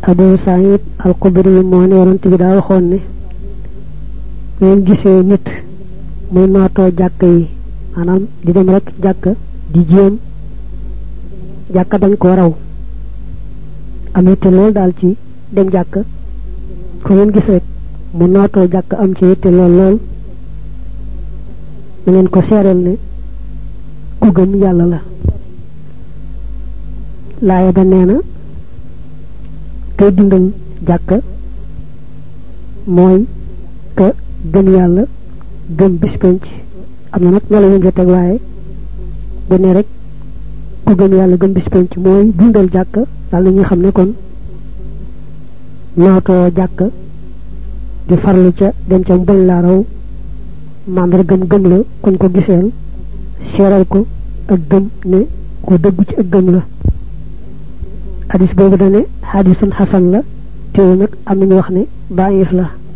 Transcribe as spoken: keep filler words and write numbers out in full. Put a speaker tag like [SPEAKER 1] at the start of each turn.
[SPEAKER 1] Abu Sa'id al-Khudri moo ne yonent bi daa waxoon ne ngeen gisee nit muy nootoo jàkk yi maanaam di dem rek jàkk di jéem jàkka dañ ko raw amee te lool daal ci dem jàkk ko ngeen gis rek mu nootoo jàkk am ci te lool lool na ngeen ko seereel ne ku gëm yàlla la laaya ba nee na kay dundal jàkk mooy ka gëm yàlla gëm bis penc am na nag ñoo la leen di teg waaye bu ne rek ku gëm yàlla gëm bis penc mooy dundal jàkk daal la ñuy xam ne kon nootoo jàkk di farlu ca dem ca bañ laa raw mandar gëm gëm la kon ko giseel seeral ko ak gëm ne ko dëgg ci ak gëm la hadis boobu dane hadisun hasan la teew nag am nañu wax ne daif la